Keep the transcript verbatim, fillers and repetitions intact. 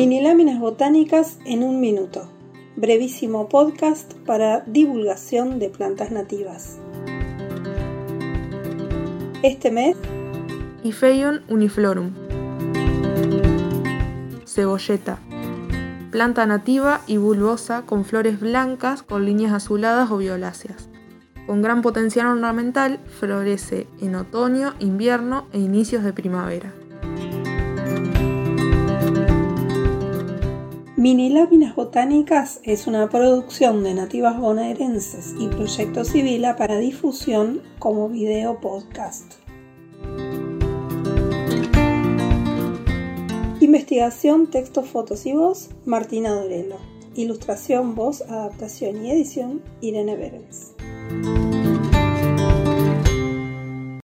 Mini láminas botánicas en un minuto. Brevísimo podcast para divulgación de plantas nativas. Este mes, Ipheion uniflorum. Cebolleta. Planta nativa y bulbosa con flores blancas con líneas azuladas o violáceas. Con gran potencial ornamental, florece en otoño, invierno e inicios de primavera. Mini láminas botánicas es una producción de Nativas Bonaerenses y Proyecto Sibila para difusión como video podcast. Investigación, textos, fotos y voz, Martina Dorelo. Ilustración, voz, adaptación y edición, Irene Berens.